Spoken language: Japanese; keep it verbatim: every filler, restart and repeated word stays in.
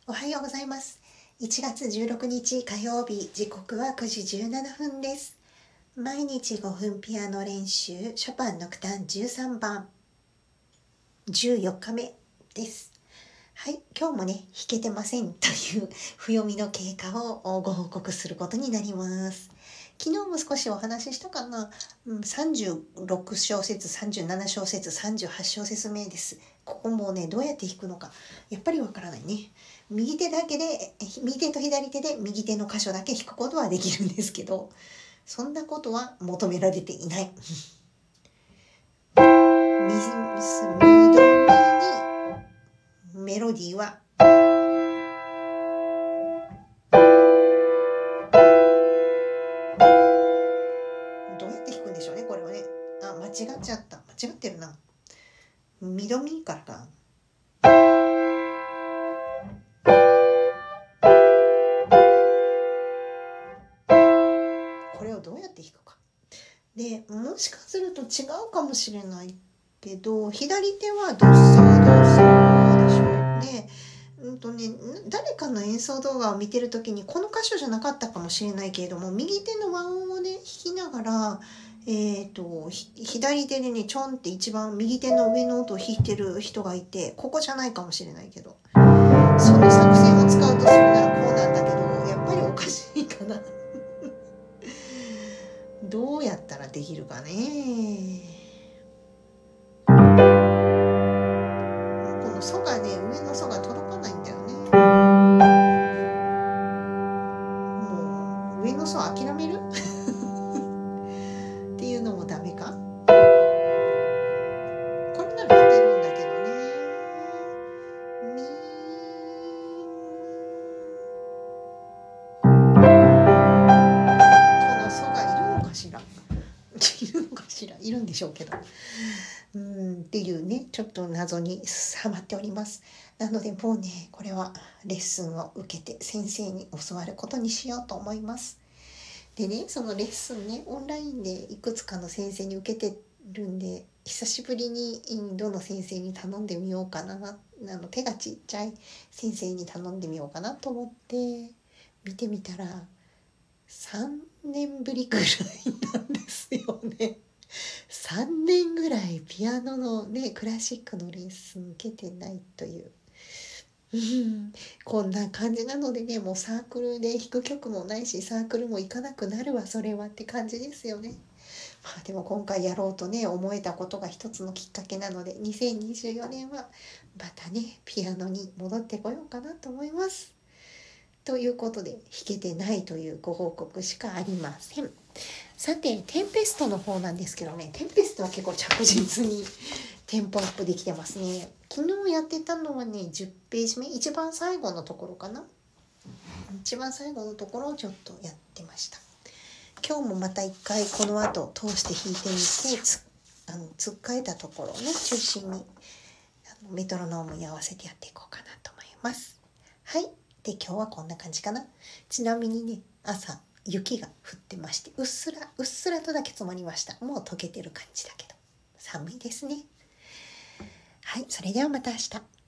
おはようございます。いちがつじゅうろくにち火曜日、時刻はくじじゅうななふんです。毎日ごふんピアノ練習、ショパンノクターンじゅうさんばん、じゅうよっかめです。はい、今日もね、弾けてませんという譜読みの経過をご報告することになります。昨日も少しお話ししたかな、うん、さんじゅうろくしょうせつ、さんじゅうななしょうせつ、さんじゅうはちしょうせつ目です。ここもね、どうやって弾くのか、やっぱりわからないね。右手だけで、右手と左手で右手の箇所だけ弾くことはできるんですけど、そんなことは求められていない。み、みどめにメロディーはどうやって弾くんでしょうね、これはね。あ、間違っちゃった。間違ってるな。ミドミからか。これをどうやって弾くか。で、もしかすると違うかもしれないけど、左手はドッサードッサーでしょ。で、うんとね、誰かの演奏動画を見てるときにこの箇所じゃなかったかもしれないけれども、右手の和音をね、弾きながら、えーと、左手でね、ちょんって一番右手の上の音を弾いてる人がいて、ここじゃないかもしれないけど、その作戦を使うとするならこうなんだけど、やっぱりおかしいかな。どうやったらできるかね。このソがね、上のソが届かないんだよね。もう上のソ諦めるっていうのもダメか。これなら弾けるんだけどね。みこのソがいるのかしら。いるのかしら。いるんでしょうけど。うーんっていうね、ちょっと謎にはまっております。なのでもうね、これはレッスンを受けて先生に教わることにしようと思います。でね、そのレッスンね、オンラインでいくつかの先生に受けてるんで、久しぶりにインドの先生に頼んでみようかな、あの手がちっちゃい先生に頼んでみようかなと思って見てみたら、さんねんぶりくらいなんですよね。さんねんぐらいピアノのね、クラシックのレッスン受けてないという、うん、こんな感じなのでね、もうサークルで弾く曲もないし、サークルも行かなくなるわそれはって感じですよね。まあでも今回やろうとね思えたことが一つのきっかけなので、にせんにじゅうよねんはまたねピアノに戻ってこようかなと思います。ということで、弾けてないというご報告しかありません。さて、テンペストの方なんですけどね、テンペストは結構着実にテンポアップできてますね。昨日やってたのはね、じゅっページめ、一番最後のところかな。一番最後のところをちょっとやってました。今日もまた一回この後通して弾いてみて、つあのつっかえたところをね中心にあのメトロノームに合わせてやっていこうかなと思います。はい。で、今日はこんな感じかな。ちなみにね、朝雪が降ってまして、うっすらうっすらとだけ積もりました。もう溶けてる感じだけど寒いですね。はい、それではまた明日。